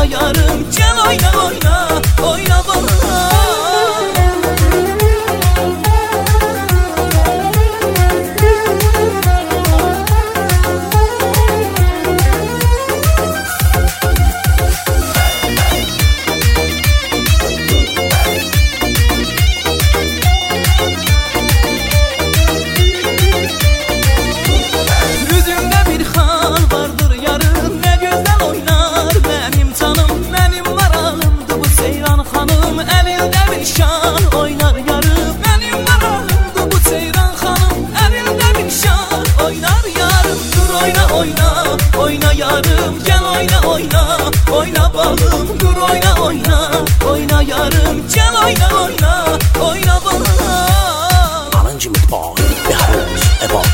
oyna yarım, gel oyna oyna, oyna bana. Oyna yarım, gel oyna oyna, oyna balım, dur oyna oyna, oyna yarım, gel oyna oyna, oyna balım. Alıncı mutfağı, bir havuz, ebal.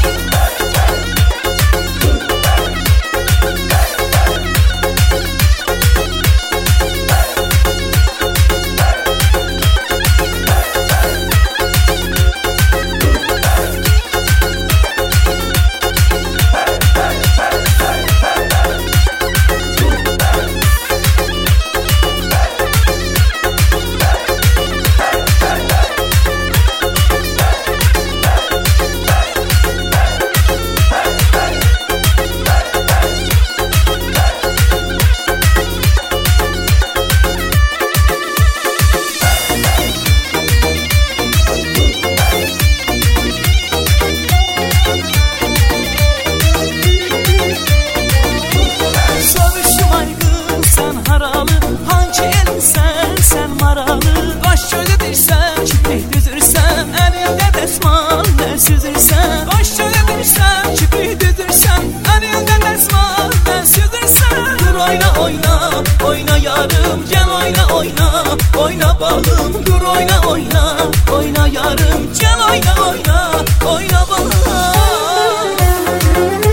Oyna yarım, gel oyna oyna, oyna balım, dur oyna oyna, oyna yarım, gel oyna oyna, oyna balım.